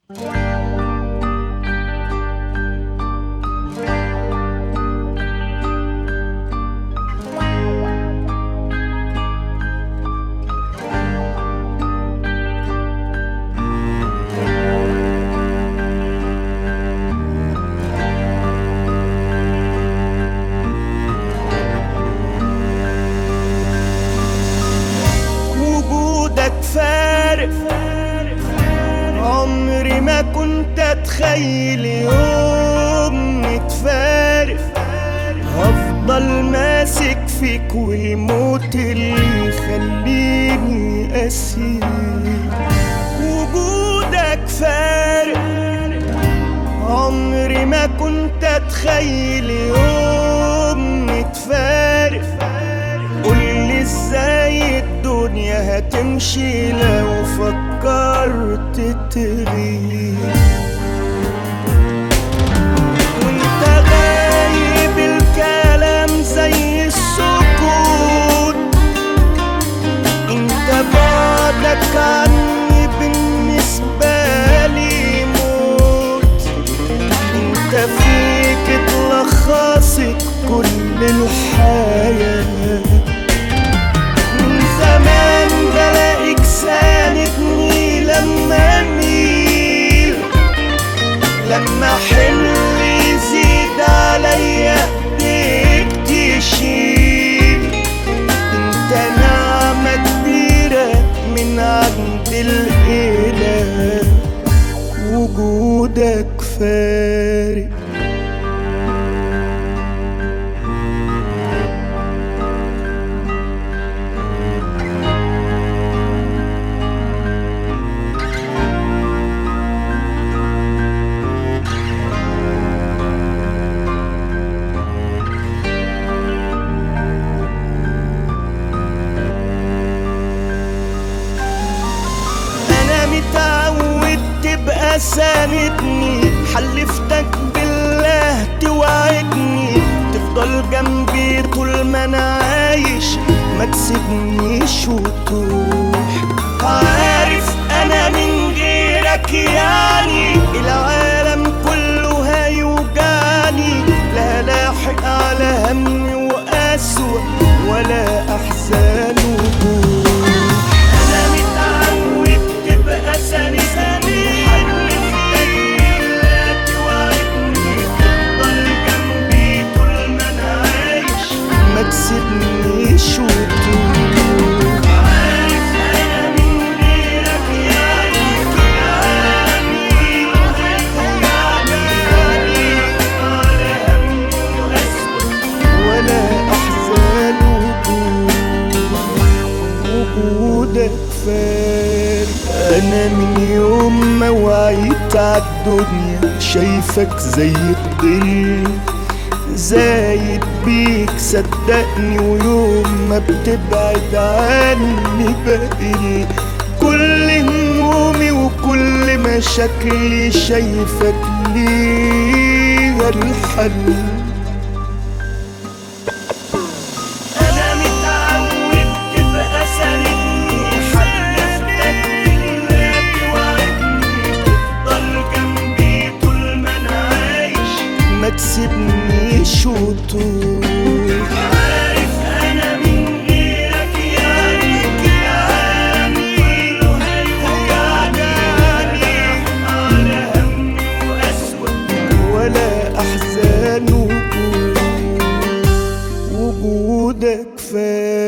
فارق، عمري ما كنت اتخيل يوم نتفارق. هفضل ماسك فيك والموت اللي يخليني اسير. وجودك فارق، عمري ما كنت اتخيل يوم نتفارق. قولي ازاي الدنيا هتمشي لو فكرت تغيب. وانت غايب الكلام زي السكوت. انت بعدك عني بالنسبة لي موت. انت فيك اتلخصت كل الحياة. زمان بلاقيك ساندني لما اميل، لما حمل يزيد عليا ايديك تشيل. انت نعمة كبيرة من عند الاله، وجودك فارق. متعود تبقى ساندني، حلفتك بالله توعدني تفضل جنبي طول ما انا عايش، ما تسيبنيش وتروح. عارف انا من غيرك يعني العالم كله هيوجعني. لا لاحق على همي وقسوة ولا احزان وجوع. ما تسيبنيش وتروح. عارف انا من غيرك يعني العالم كله هيوجعني. على همي وقسوة ولا احزان وجودك فارق. انا من يوم ما وعيت عالدنيا شايفك زي الظل زايد بيك صدقني. ويوم ما بتبعد عني بقل كل همومي وكل مشاكلي شايفك ليها الحل. أنا متعود تبقى ساندني، حلفتك بالله توعدني تفضل جنبي طول ما أنا عايش، ما تسيبنيش وتروح. عارف انا من غيرك يعني العالم كله هيوجعني. على همي وقسوة ولا احزان وجودك فارق.